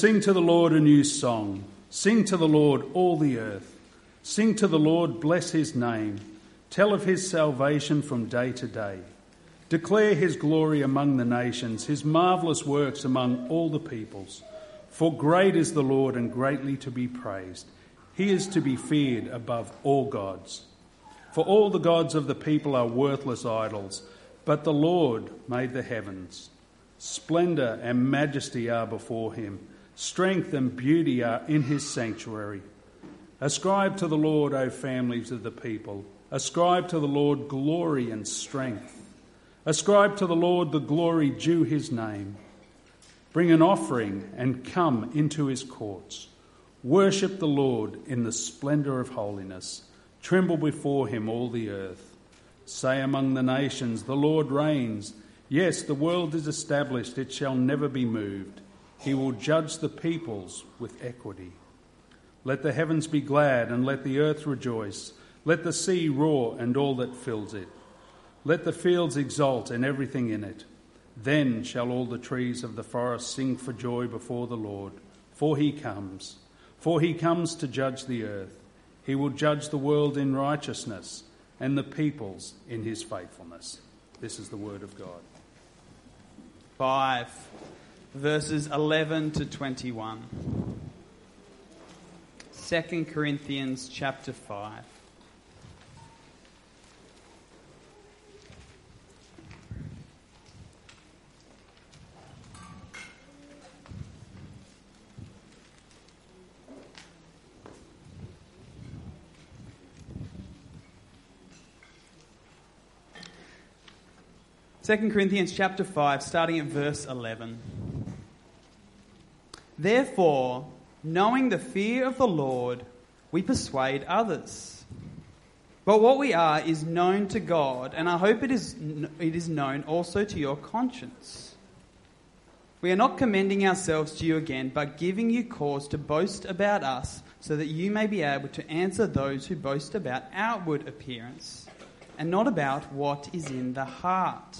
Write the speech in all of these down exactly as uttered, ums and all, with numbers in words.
Sing to the Lord a new song. Sing to the Lord, all the earth. Sing to the Lord, bless his name. Tell of his salvation from day to day. Declare his glory among the nations, his marvellous works among all the peoples. For great is the Lord and greatly to be praised. He is to be feared above all gods. For all the gods of the people are worthless idols, but the Lord made the heavens. Splendour and majesty are before him. Strength and beauty are in his sanctuary. Ascribe to the Lord, O families of the people. Ascribe to the Lord glory and strength. Ascribe to the Lord the glory due his name. Bring an offering and come into his courts. Worship the Lord in the splendour of holiness. Tremble before him, all the earth. Say among the nations, the Lord reigns. Yes, the world is established, it shall never be moved. He will judge the peoples with equity. Let the heavens be glad and let the earth rejoice. Let the sea roar and all that fills it. Let the fields exult and everything in it. Then shall all the trees of the forest sing for joy before the Lord. For he comes. For he comes to judge the earth. He will judge the world in righteousness and the peoples in his faithfulness. This is the word of God. five, verses eleven to twenty-one. Second Corinthians chapter five. Second Corinthians chapter five, starting at verse eleven. Therefore, knowing the fear of the Lord, we persuade others. But what we are is known to God, and I hope it is, it is known also to your conscience. We are not commending ourselves to you again, but giving you cause to boast about us, so that you may be able to answer those who boast about outward appearance, and not about what is in the heart.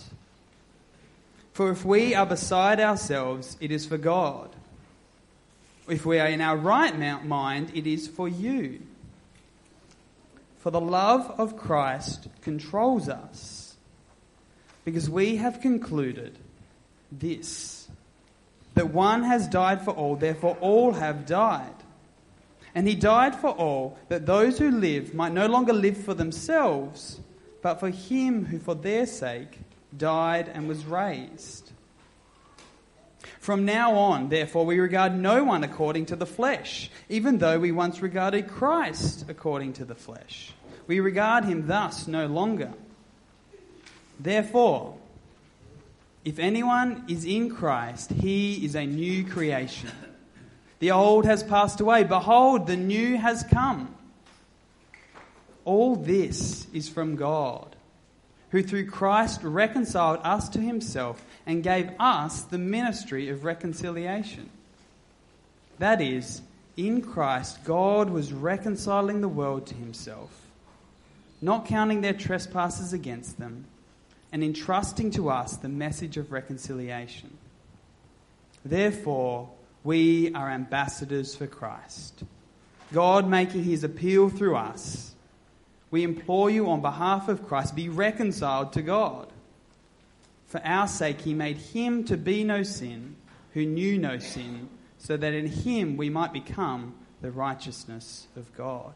For if we are beside ourselves, it is for God. If we are in our right mind, it is for you. For the love of Christ controls us, because we have concluded this, that one has died for all, therefore all have died. And he died for all, that those who live might no longer live for themselves, but for him who for their sake died and was raised. From now on, therefore, we regard no one according to the flesh, even though we once regarded Christ according to the flesh. We regard him thus no longer. Therefore, if anyone is in Christ, he is a new creation. The old has passed away. Behold, the new has come. All this is from God, who through Christ reconciled us to himself and gave us the ministry of reconciliation. That is, in Christ, God was reconciling the world to himself, not counting their trespasses against them, and entrusting to us the message of reconciliation. Therefore, we are ambassadors for Christ, God making his appeal through us. We implore you on behalf of Christ, be reconciled to God. For our sake he made him to be no sin, who knew no sin, so that in him we might become the righteousness of God.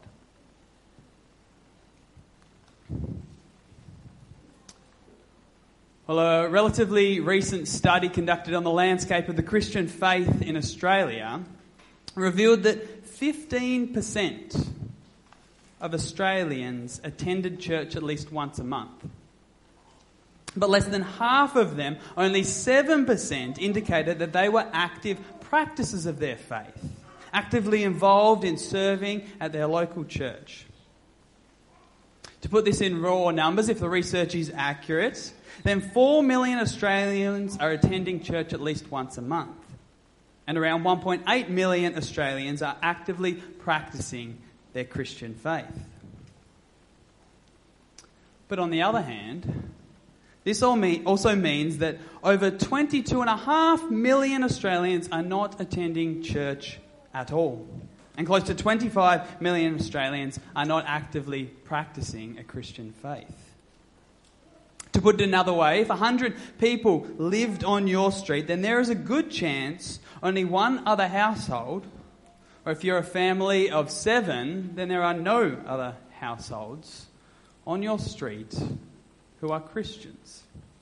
Well, a relatively recent study conducted on the landscape of the Christian faith in Australia revealed that fifteen percent of Australians attended church at least once a month. But less than half of them, only seven percent, indicated that they were active practices of their faith, actively involved in serving at their local church. To put this in raw numbers, if the research is accurate, then four million Australians are attending church at least once a month. And around one point eight million Australians are actively practicing their Christian faith. But on the other hand, This all mean, also means that over twenty-two point five million Australians are not attending church at all. And close to twenty-five million Australians are not actively practicing a Christian faith. To put it another way, if one hundred people lived on your street, then there is a good chance only one other household, or if you're a family of seven, then there are no other households on your street who are Christians.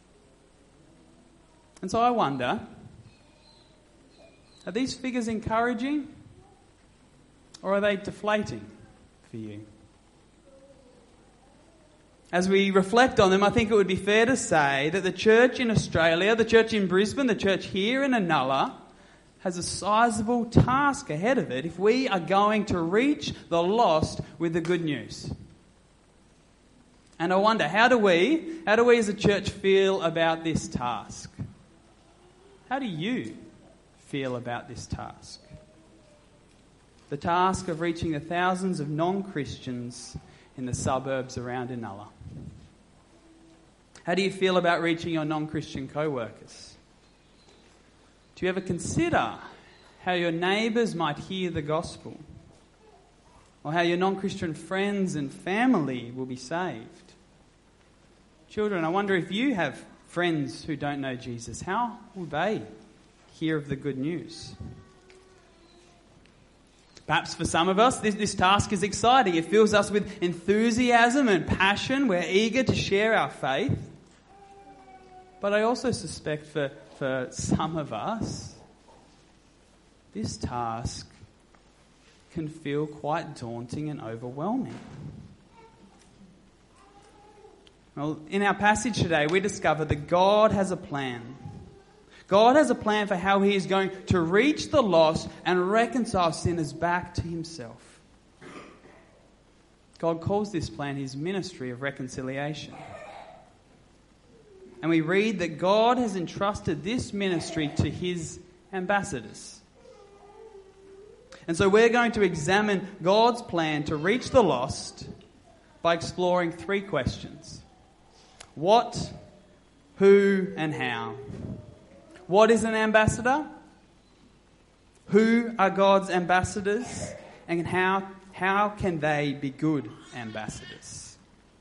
And so I wonder, are these figures encouraging or are they deflating for you? As we reflect on them, I think it would be fair to say that the church in Australia, the church in Brisbane, the church here in Inala, has a sizable task ahead of it if we are going to reach the lost with the good news. And I wonder, how do we, how do we as a church feel about this task? How do you feel about this task? The task of reaching the thousands of non-Christians in the suburbs around Inala. How do you feel about reaching your non-Christian co-workers? Do you ever consider how your neighbours might hear the gospel? Or how your non-Christian friends and family will be saved? Children, I wonder if you have friends who don't know Jesus. How will they hear of the good news? Perhaps for some of us, this, this task is exciting. It fills us with enthusiasm and passion. We're eager to share our faith. But I also suspect for, for some of us, this task can feel quite daunting and overwhelming. Well, in our passage today, we discover that God has a plan. God has a plan for how he is going to reach the lost and reconcile sinners back to himself. God calls this plan his ministry of reconciliation. And we read that God has entrusted this ministry to his ambassadors. And so we're going to examine God's plan to reach the lost by exploring three questions. What, who, and how? What is an ambassador? Who are God's ambassadors? And how, how can they be good ambassadors?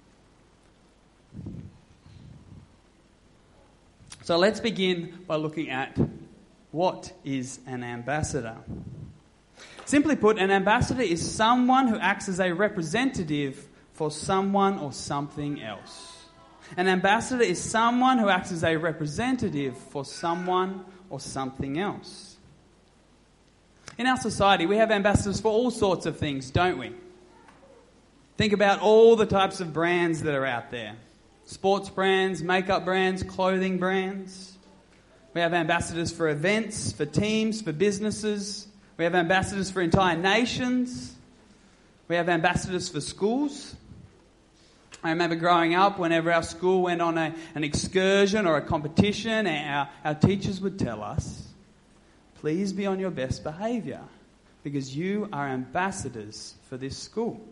So let's begin by looking at what is an ambassador. Simply put, an ambassador is someone who acts as a representative for someone or something else. An ambassador is someone who acts as a representative for someone or something else. In our society, we have ambassadors for all sorts of things, don't we? Think about all the types of brands that are out there. Sports brands, makeup brands, clothing brands. We have ambassadors for events, for teams, for businesses. We have ambassadors for entire nations. We have ambassadors for schools. I remember growing up, whenever our school went on a, an excursion or a competition, our, our teachers would tell us, please be on your best behaviour because you are ambassadors for this school.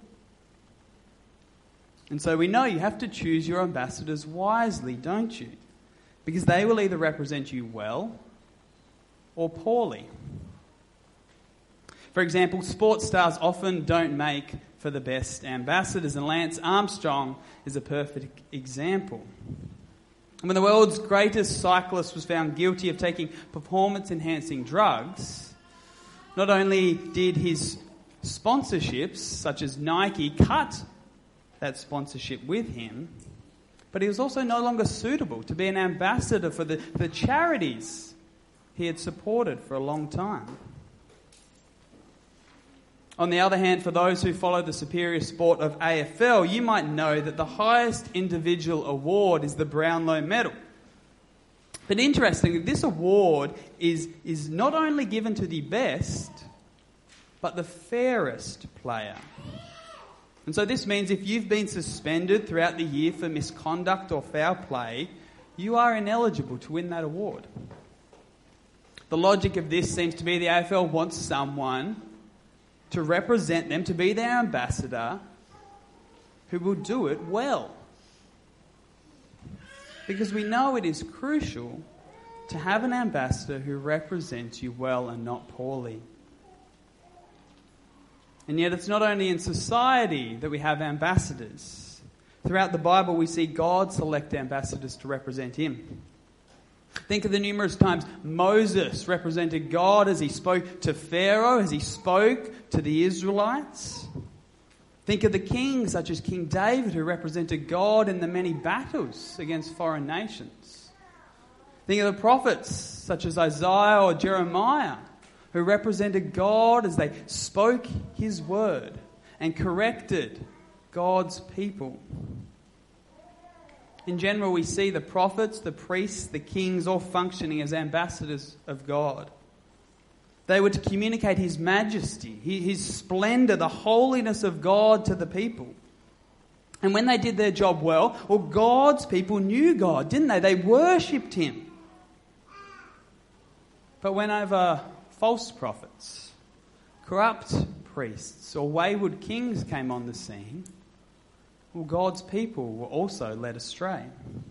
And so we know you have to choose your ambassadors wisely, don't you? Because they will either represent you well or poorly. For example, sports stars often don't make for the best ambassadors, and Lance Armstrong is a perfect example. And when the world's greatest cyclist was found guilty of taking performance-enhancing drugs, not only did his sponsorships, such as Nike, cut that sponsorship with him, but he was also no longer suitable to be an ambassador for the, the charities he had supported for a long time. On the other hand, for those who follow the superior sport of A F L, you might know that the highest individual award is the Brownlow Medal. But interestingly, this award is, is not only given to the best, but the fairest player. And so this means if you've been suspended throughout the year for misconduct or foul play, you are ineligible to win that award. The logic of this seems to be the A F L wants someone to represent them, to be their ambassador, who will do it well. because we know it is crucial to have an ambassador who represents you well and not poorly. And yet it's not only in society that we have ambassadors. Throughout the Bible we see God select ambassadors to represent him. Think of the numerous times Moses represented God as he spoke to Pharaoh, as he spoke to the Israelites. Think of the kings such as King David, who represented God in the many battles against foreign nations. Think of the prophets such as Isaiah or Jeremiah, who represented God as they spoke his word and corrected God's people. In general, we see the prophets, the priests, the kings all functioning as ambassadors of God. They were to communicate his majesty, his splendour, the holiness of God to the people. And when they did their job well, well, God's people knew God, didn't they? They worshipped him. But whenever false prophets, corrupt priests, or wayward kings came on the scene, well, God's people were also led astray.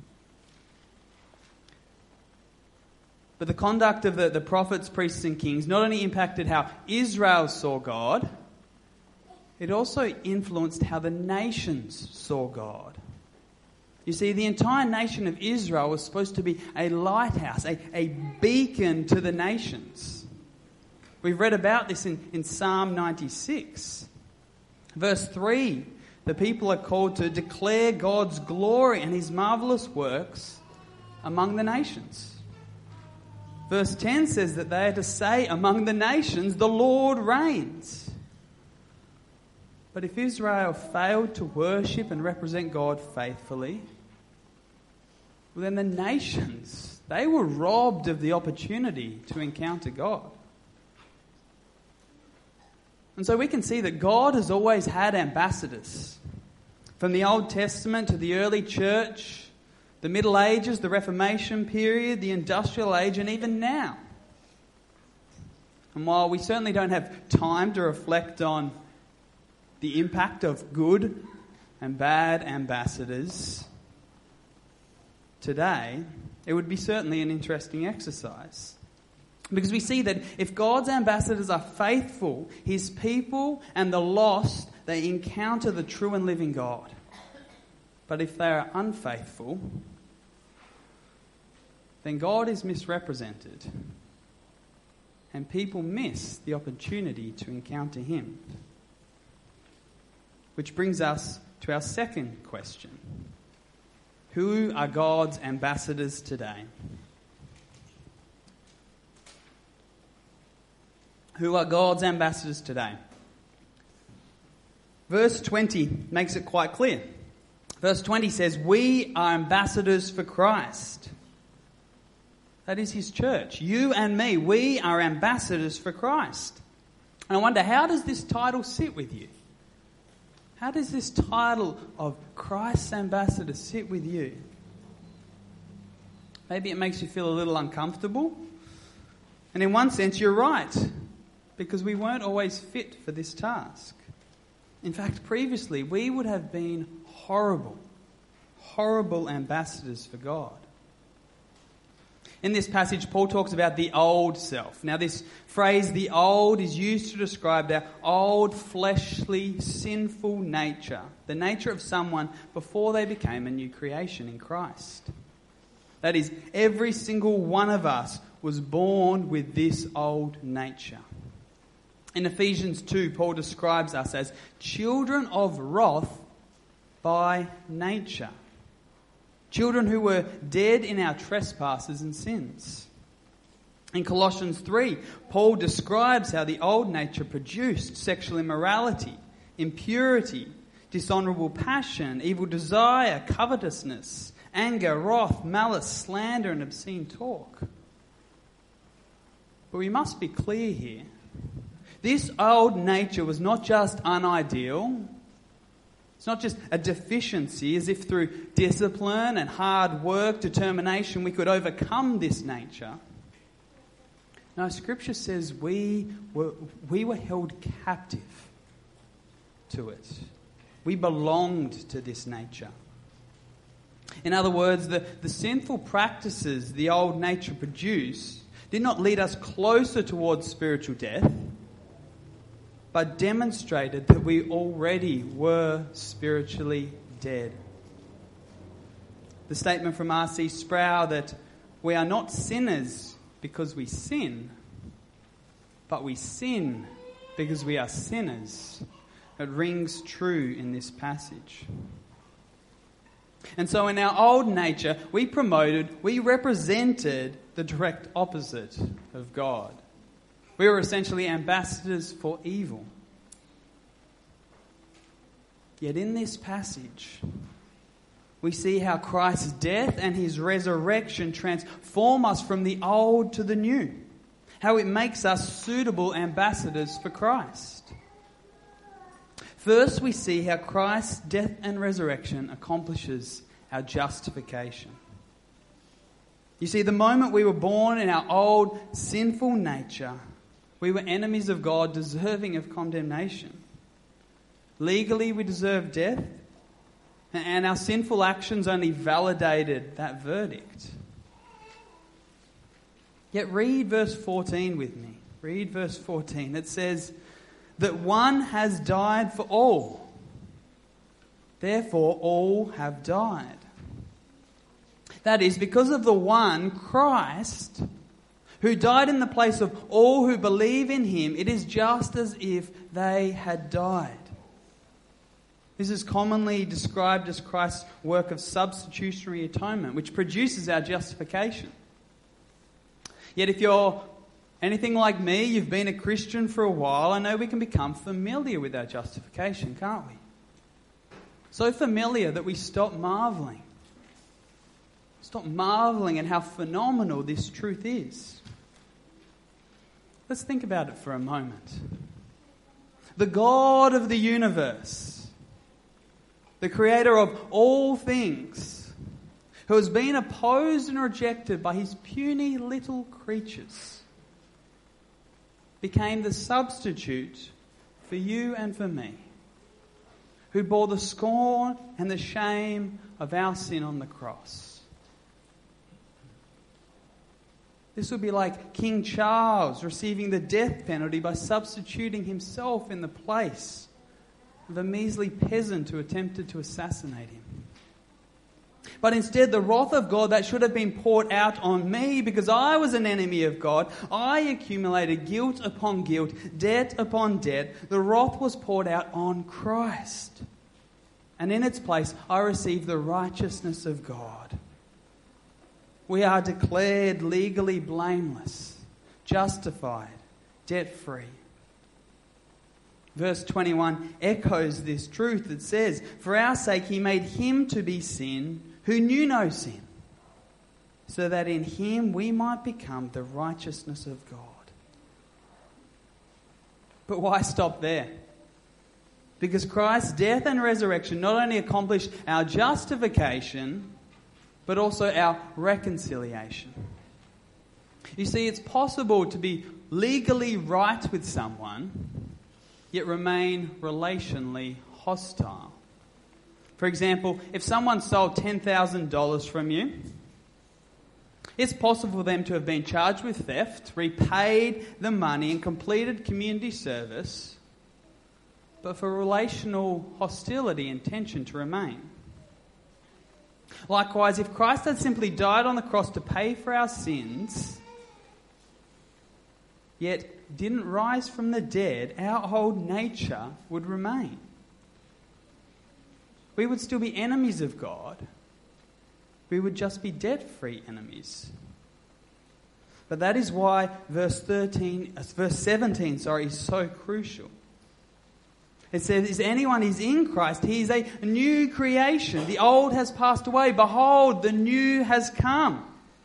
But the conduct of the, the prophets, priests and kings not only impacted how Israel saw God, it also influenced how the nations saw God. You see, the entire nation of Israel was supposed to be a lighthouse, a, a beacon to the nations. We've read about this in, in Psalm ninety-six. Verse three, the people are called to declare God's glory and his marvellous works among the nations. Verse ten says that they are to say among the nations, the Lord reigns. But if Israel failed to worship and represent God faithfully, well, then the nations, they were robbed of the opportunity to encounter God. And so we can see that God has always had ambassadors. From the Old Testament to the early church, the Middle Ages, the Reformation period, the Industrial Age, and even now. And while we certainly don't have time to reflect on the impact of good and bad ambassadors today, it would be certainly an interesting exercise. Because we see that if God's ambassadors are faithful, his people and the lost, they encounter the true and living God. But if they are unfaithful, then God is misrepresented and people miss the opportunity to encounter him. Which brings us to our second question. Who are God's ambassadors today? Who are God's ambassadors today? Verse twenty makes it quite clear. Verse twenty says, we are ambassadors for Christ. That is his church. You and me, we are ambassadors for Christ. And I wonder, how does this title sit with you? How does this title of Christ's ambassador sit with you? Maybe it makes you feel a little uncomfortable. And in one sense, you're right, because we weren't always fit for this task. In fact, previously, we would have been horrible, horrible ambassadors for God. In this passage, Paul talks about the old self. Now, this phrase, the old, is used to describe our old, fleshly, sinful nature, the nature of someone before they became a new creation in Christ. That is, every single one of us was born with this old nature. In Ephesians two, Paul describes us as children of wrath by nature. Children who were dead in our trespasses and sins. In Colossians three, Paul describes how the old nature produced sexual immorality, impurity, dishonourable passion, evil desire, covetousness, anger, wrath, malice, slander, and obscene talk. But we must be clear here. This old nature was not just unideal. It's not just a deficiency, as if through discipline and hard work, determination, we could overcome this nature. No, Scripture says we were, we were held captive to it. We belonged to this nature. In other words, the, the sinful practices the old nature produced did not lead us closer towards spiritual death, but demonstrated that we already were spiritually dead. The statement from R C Sproul that we are not sinners because we sin, but we sin because we are sinners. It rings true in this passage. And so in our old nature, we promoted, we represented the direct opposite of God. We were essentially ambassadors for evil. Yet in this passage, we see how Christ's death and his resurrection transform us from the old to the new. How it makes us suitable ambassadors for Christ. First, we see how Christ's death and resurrection accomplishes our justification. You see, the moment we were born in our old sinful nature, we were enemies of God, deserving of condemnation. Legally, we deserved death, and our sinful actions only validated that verdict. Yet read verse fourteen with me. Read verse fourteen. It says that one has died for all. Therefore, all have died. That is, because of the one, Christ, who died in the place of all who believe in him, it is just as if they had died. This is commonly described as Christ's work of substitutionary atonement, which produces our justification. Yet if you're anything like me, you've been a Christian for a while, I know we can become familiar with our justification, can't we? So familiar that we stop marvelling. Stop marvelling at how phenomenal this truth is. Let's think about it for a moment. The God of the universe, the creator of all things, who has been opposed and rejected by his puny little creatures, became the substitute for you and for me, who bore the scorn and the shame of our sin on the cross. This would be like King Charles receiving the death penalty by substituting himself in the place of a measly peasant who attempted to assassinate him. But instead, the wrath of God that should have been poured out on me because I was an enemy of God, I accumulated guilt upon guilt, debt upon debt. The wrath was poured out on Christ. And in its place, I received the righteousness of God. We are declared legally blameless, justified, debt-free. Verse twenty-one echoes this truth. It says, "For our sake he made him to be sin who knew no sin, so that in him we might become the righteousness of God." But why stop there? Because Christ's death and resurrection not only accomplished our justification, but also our reconciliation. You see, it's possible to be legally right with someone, yet remain relationally hostile. For example, if someone stole ten thousand dollars from you, it's possible for them to have been charged with theft, repaid the money and completed community service, but for relational hostility and tension to remain. Likewise, if Christ had simply died on the cross to pay for our sins, yet didn't rise from the dead, our old nature would remain. We would still be enemies of God. We would just be debt-free enemies. But that is why verse thirteen, verse seventeen, sorry, is so crucial. It says, "Is anyone is in Christ, he is a new creation. The old has passed away. Behold, the new has come."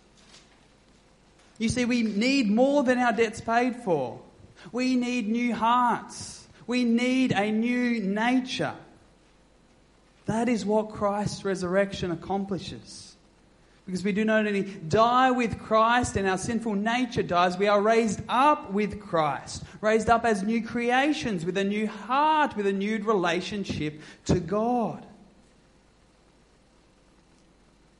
You see, we need more than our debts paid for. We need new hearts. We need a new nature. That is what Christ's resurrection accomplishes. Because we do not only die with Christ and our sinful nature dies, we are raised up with Christ. Raised up as new creations with a new heart, with a new relationship to God.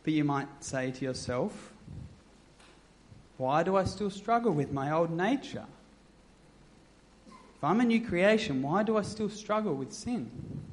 But you might say to yourself, why do I still struggle with my old nature? If I'm a new creation, why do I still struggle with sin?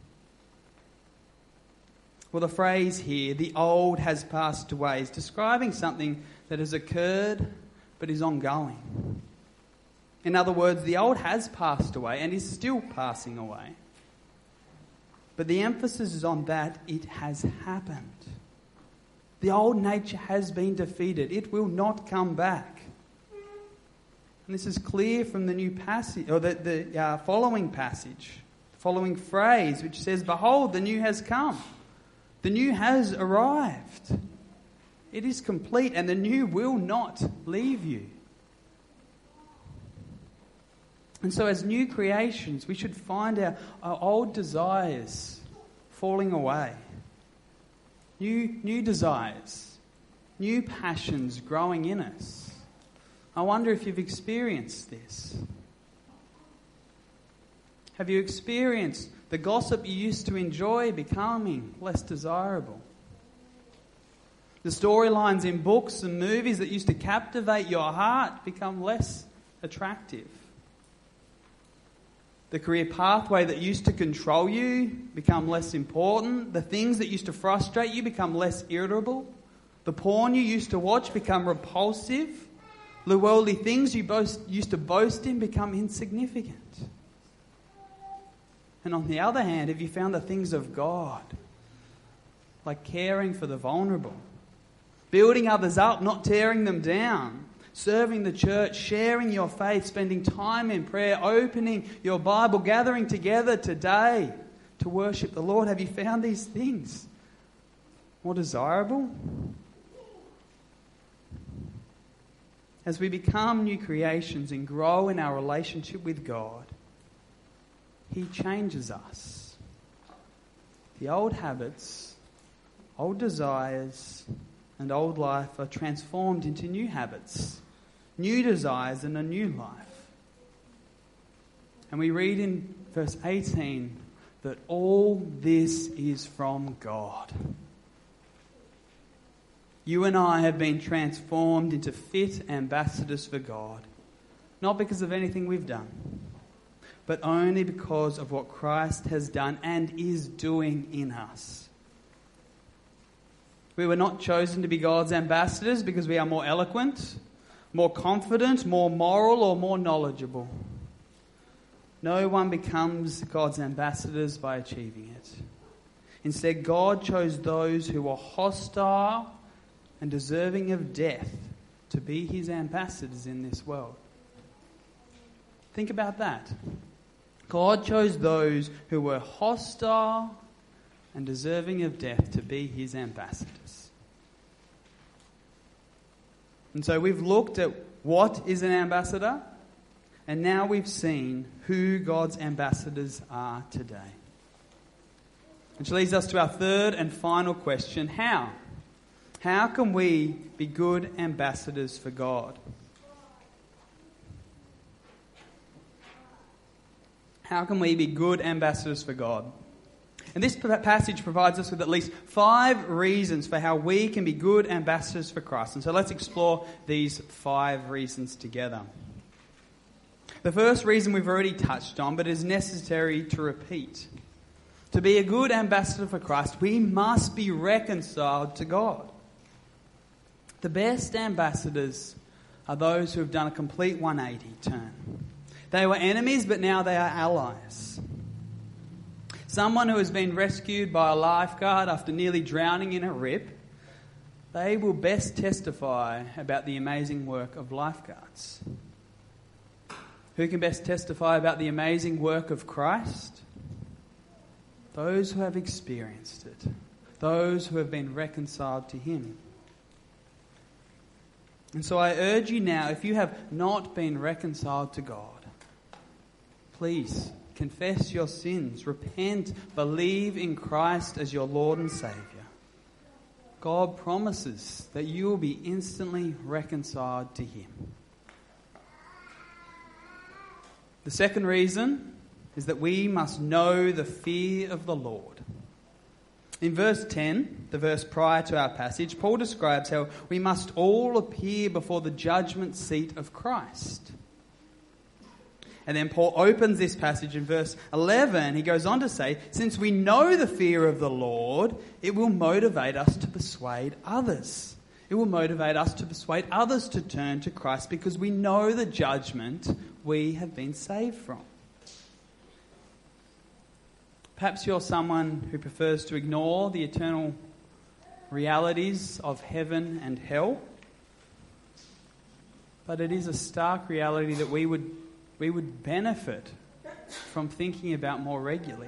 Well, the phrase here, the old has passed away, is describing something that has occurred but is ongoing. In other words, the old has passed away and is still passing away. But the emphasis is on that it has happened. The old nature has been defeated. It will not come back. And this is clear from the new passage, or the, the uh, following passage, the following phrase, which says, "Behold, the new has come. The new has arrived. It is complete, and the new will not leave you." And so as new creations, we should find our, our old desires falling away. New, new desires, new passions growing in us. I wonder if you've experienced this. Have you experienced the gossip you used to enjoy becoming less desirable? The storylines in books and movies that used to captivate your heart become less attractive. The career pathway that used to control you become less important. The things that used to frustrate you become less irritable. The porn you used to watch become repulsive. The worldly things you boast, used to boast in become insignificant. And on the other hand, have you found the things of God, like caring for the vulnerable, building others up, not tearing them down, serving the church, sharing your faith, spending time in prayer, opening your Bible, gathering together today to worship the Lord? Have you found these things more desirable? As we become new creations and grow in our relationship with God, He changes us. The old habits, old desires, and old life are transformed into new habits, new desires, and a new life. And we read in verse eighteen that all this is from God. You and I have been transformed into fit ambassadors for God, not because of anything we've done, but only because of what Christ has done and is doing in us. We were not chosen to be God's ambassadors because we are more eloquent, more confident, more moral, or more knowledgeable. No one becomes God's ambassadors by achieving it. Instead, God chose those who were hostile and deserving of death to be His ambassadors in this world. Think about that. God chose those who were hostile and deserving of death to be His ambassadors. And so we've looked at what is an ambassador, and now we've seen who God's ambassadors are today. Which leads us to our third and final question: how? How can we be good ambassadors for God? How can we be good ambassadors for God? And this passage provides us with at least five reasons for how we can be good ambassadors for Christ. And so let's explore these five reasons together. The first reason we've already touched on, but is necessary to repeat. To be a good ambassador for Christ, we must be reconciled to God. The best ambassadors are those who have done a complete one eighty turn. They were enemies, but now they are allies. Someone who has been rescued by a lifeguard after nearly drowning in a rip, they will best testify about the amazing work of lifeguards. Who can best testify about the amazing work of Christ? Those who have experienced it. Those who have been reconciled to Him. And so I urge you now, if you have not been reconciled to God, please confess your sins, repent, believe in Christ as your Lord and Saviour. God promises that you will be instantly reconciled to Him. The second reason is that we must know the fear of the Lord. In verse ten, the verse prior to our passage, Paul describes how we must all appear before the judgment seat of Christ. And then Paul opens this passage in verse eleven. He goes on to say, since we know the fear of the Lord, it will motivate us to persuade others. It will motivate us to persuade others to turn to Christ because we know the judgment we have been saved from. Perhaps you're someone who prefers to ignore the eternal realities of heaven and hell. But it is a stark reality that we would we would benefit from thinking about more regularly.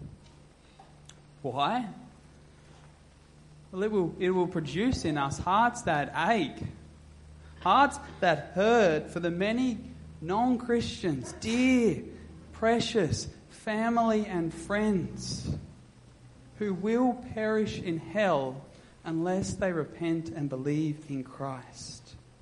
Why? Well, it will, it will produce in us hearts that ache, hearts that hurt for the many non-Christians, dear, precious family and friends who will perish in hell unless they repent and believe in Christ.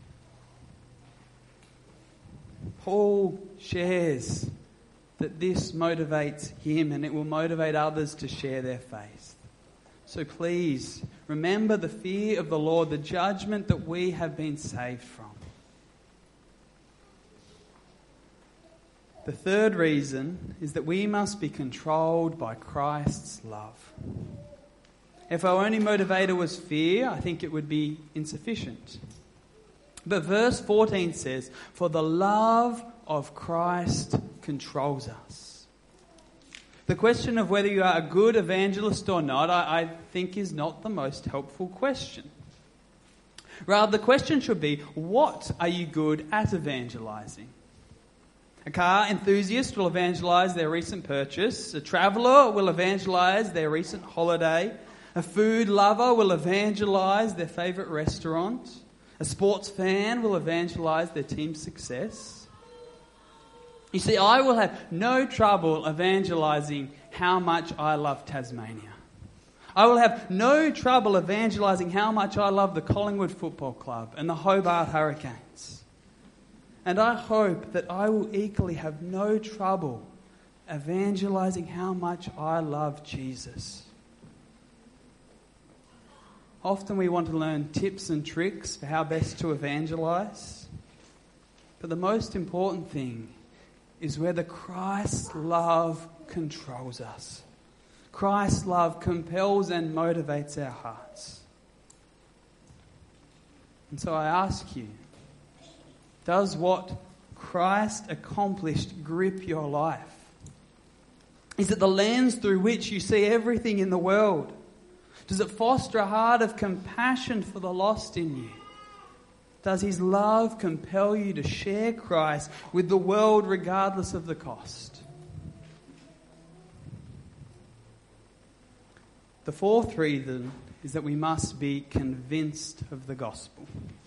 Paul shares that this motivates him and it will motivate others to share their faith. So please, remember the fear of the Lord, the judgment that we have been saved from. The third reason is that we must be controlled by Christ's love. If our only motivator was fear, I think it would be insufficient. But verse fourteen says, for the love of Christ controls us. The question of whether you are a good evangelist or not, I, I think is not the most helpful question. Rather, the question should be, what are you good at evangelizing? A car enthusiast will evangelise their recent purchase. A traveller will evangelise their recent holiday. A food lover will evangelise their favourite restaurant. A sports fan will evangelise their team's success. You see, I will have no trouble evangelising how much I love Tasmania. I will have no trouble evangelising how much I love the Collingwood Football Club and the Hobart Hurricanes. And I hope that I will equally have no trouble evangelising how much I love Jesus. Often we want to learn tips and tricks for how best to evangelise. But the most important thing is whether Christ's love controls us. Christ's love compels and motivates our hearts. And so I ask you, does what Christ accomplished grip your life? Is it the lens through which you see everything in the world? Does it foster a heart of compassion for the lost in you? Does his love compel you to share Christ with the world regardless of the cost? The fourth reason is that we must be convinced of the gospel.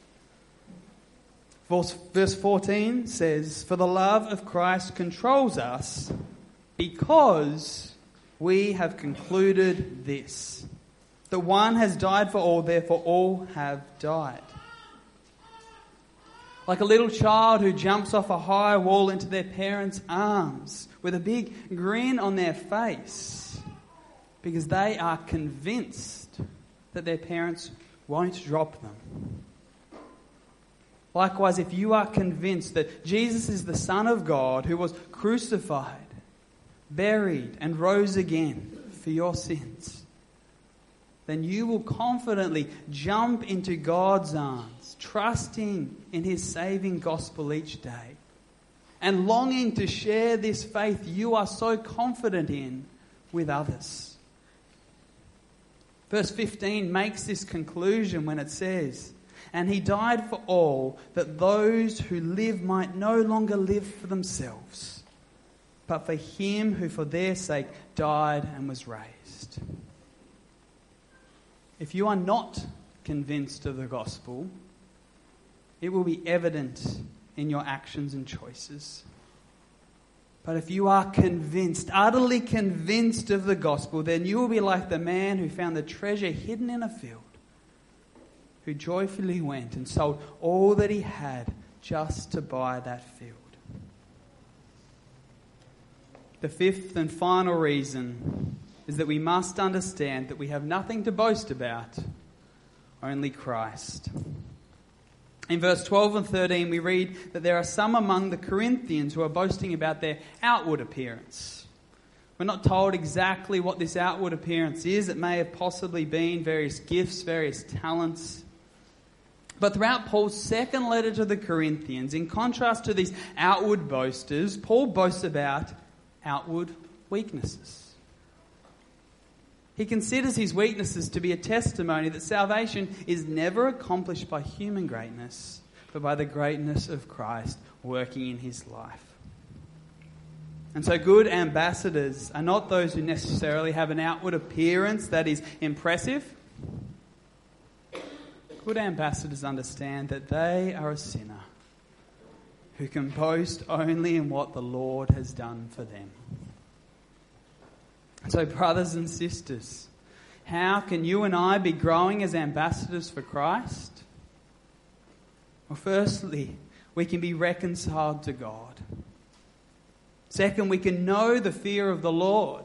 Verse fourteen says, for the love of Christ controls us because we have concluded this. The one has died for all, therefore all have died. Like a little child who jumps off a high wall into their parents' arms with a big grin on their face because they are convinced that their parents won't drop them. Likewise, if you are convinced that Jesus is the Son of God who was crucified, buried and rose again for your sins, then you will confidently jump into God's arms, trusting in his saving gospel each day, and longing to share this faith you are so confident in with others. Verse fifteen makes this conclusion when it says, and he died for all, that those who live might no longer live for themselves, but for him who for their sake died and was raised. If you are not convinced of the gospel, it will be evident in your actions and choices. But if you are convinced, utterly convinced of the gospel, then you will be like the man who found the treasure hidden in a field, who joyfully went and sold all that he had just to buy that field. The fifth and final reason is that we must understand that we have nothing to boast about, only Christ. In verse twelve and thirteen, we read that there are some among the Corinthians who are boasting about their outward appearance. We're not told exactly what this outward appearance is. It may have possibly been various gifts, various talents. But throughout Paul's second letter to the Corinthians, in contrast to these outward boasters, Paul boasts about outward weaknesses. He considers his weaknesses to be a testimony that salvation is never accomplished by human greatness, but by the greatness of Christ working in his life. And so good ambassadors are not those who necessarily have an outward appearance that is impressive. Good ambassadors understand that they are a sinner who can boast only in what the Lord has done for them. So, brothers and sisters, how can you and I be growing as ambassadors for Christ? Well, firstly, we can be reconciled to God. Second, we can know the fear of the Lord.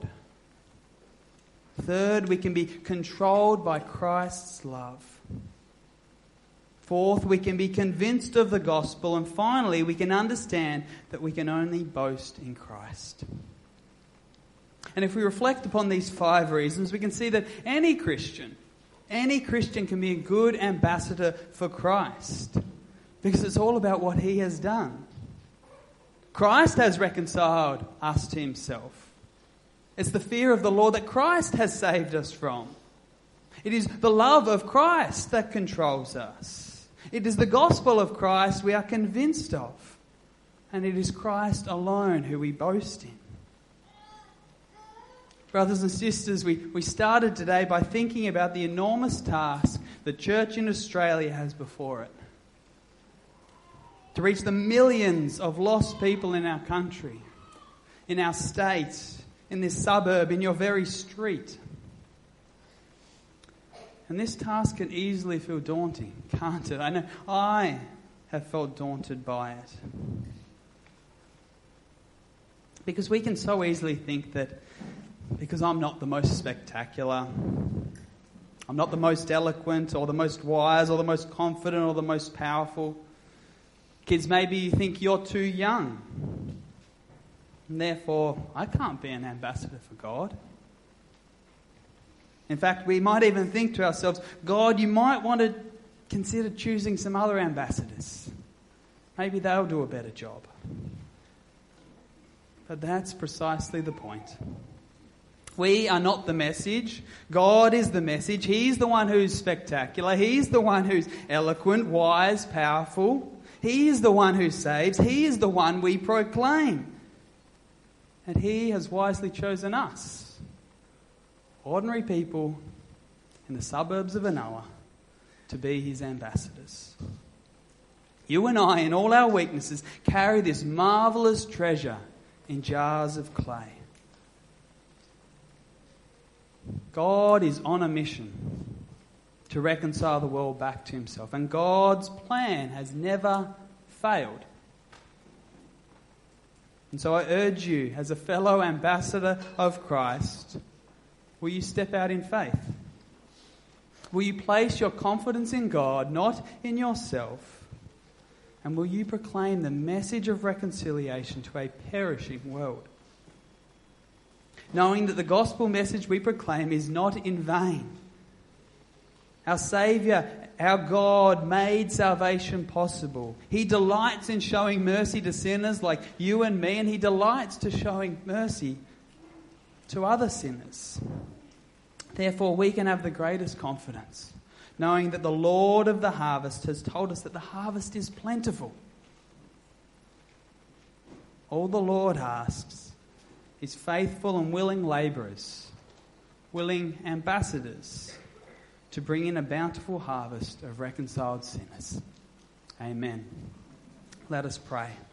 Third, we can be controlled by Christ's love. Fourth, we can be convinced of the gospel. And finally, we can understand that we can only boast in Christ. And if we reflect upon these five reasons, we can see that any Christian, any Christian can be a good ambassador for Christ, because it's all about what he has done. Christ has reconciled us to himself. It's the fear of the Lord that Christ has saved us from. It is the love of Christ that controls us. It is the gospel of Christ we are convinced of. And it is Christ alone who we boast in. Brothers and sisters, we, we started today by thinking about the enormous task the church in Australia has before it. To reach the millions of lost people in our country, in our state, in this suburb, in your very street. And this task can easily feel daunting, can't it? I know I have felt daunted by it. Because we can so easily think that because I'm not the most spectacular, I'm not the most eloquent or the most wise or the most confident or the most powerful. Kids, maybe you think you're too young. And therefore, I can't be an ambassador for God. In fact, we might even think to ourselves, God, you might want to consider choosing some other ambassadors. Maybe they'll do a better job. But that's precisely the point. We are not the message. God is the message. He's the one who's spectacular. He's the one who's eloquent, wise, powerful. He is the one who saves. He is the one we proclaim. And he has wisely chosen us, ordinary people in the suburbs of Anoa, to be his ambassadors. You and I, in all our weaknesses, carry this marvellous treasure in jars of clay. God is on a mission to reconcile the world back to himself. And God's plan has never failed. And so I urge you, as a fellow ambassador of Christ, will you step out in faith? Will you place your confidence in God, not in yourself? And will you proclaim the message of reconciliation to a perishing world? Knowing that the gospel message we proclaim is not in vain. Our Saviour, our God, made salvation possible. He delights in showing mercy to sinners like you and me, and he delights to showing mercy to other sinners. Therefore, we can have the greatest confidence, knowing that the Lord of the harvest has told us that the harvest is plentiful. All the Lord asks is faithful and willing labourers, willing ambassadors, to bring in a bountiful harvest of reconciled sinners. Amen. Let us pray.